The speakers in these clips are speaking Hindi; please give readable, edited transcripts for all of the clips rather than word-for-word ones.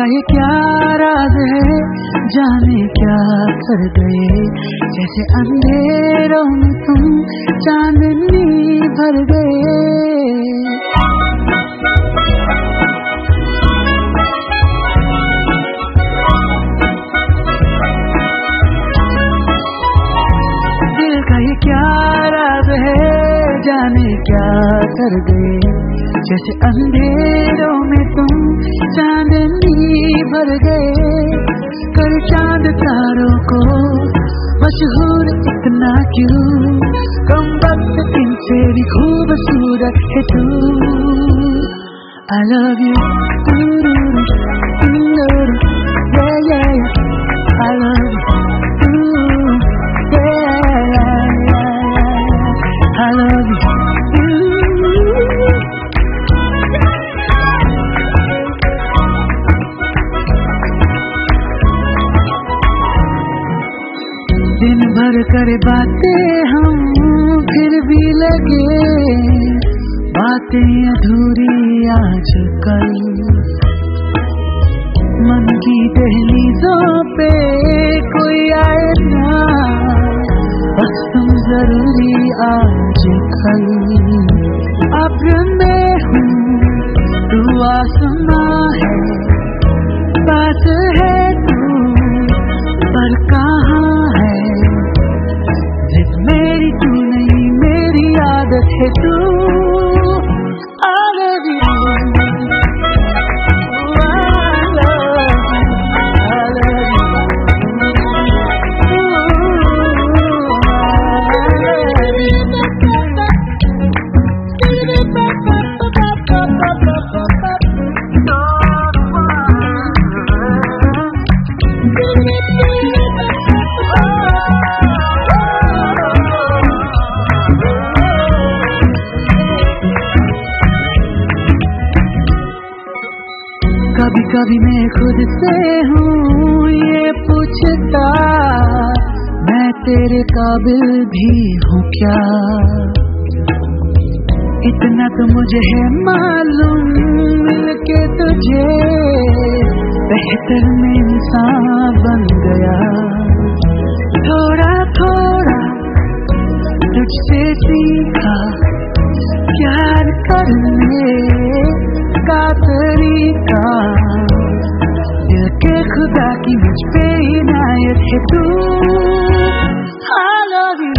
ये क्या राज है, जाने क्या कर गए, जैसे अंधेरों में तुम चांदनी भर गए। दिल का ये क्या राज है, जाने क्या कर गए, जैसे अंधेरों में तुम चांदनी भर गए। कर चांद तारों को मशहूर इतना क्यों, कम वक्त इनसे भी खूबसूरत है तू। I love you, yeah, yeah, yeah. I love you, yeah, I love you. दिन भर कर बातें हम फिर भी लगे, बातें अधूरी आजकल। मन की दहलीजों पे कोई आए ना, बस तुम जरूरी आजकल। अब्र में हूँ तू आसमां है, पास है तू पर कहाँ है, जिद मेरी तू नहीं मेरी आदत है तू। I love you, I love you, I love you, कभी कभी मैं खुद से हूँ ये पूछता, मैं तेरे काबिल भी हूँ क्या। इतना तो मुझे है मालूम, मिलके तुझे बेहतर में इंसान बन गया। थोड़ा थोड़ा तुझसे सीखा प्यार करने का तरीका, दिल के खुदा की मुझ पे इनायत है तू। I love you,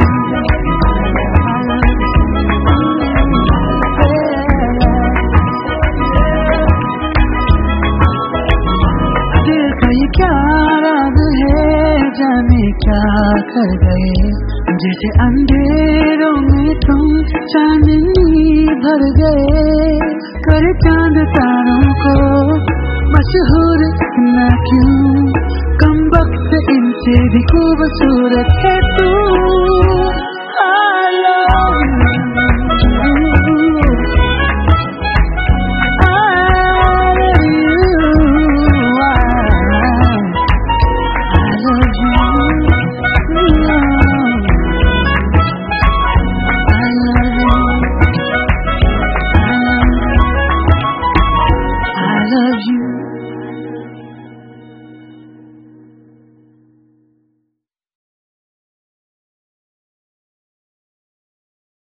दिल का ये क्या राज है, जाने क्या कर गए, जैसे अंधेरों में तुम चांदनी भर गए। कर चांद तारों को मशहूर इतना क्यों, कम वक्त इनसे भी खूबसूरत है तू।